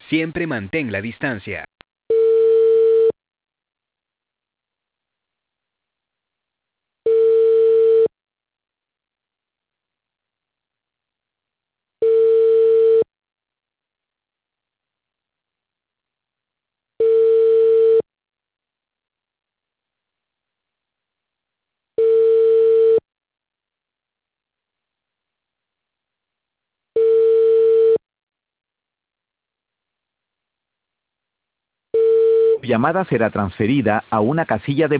Siempre mantén la distancia. Llamada será transferida a una casilla de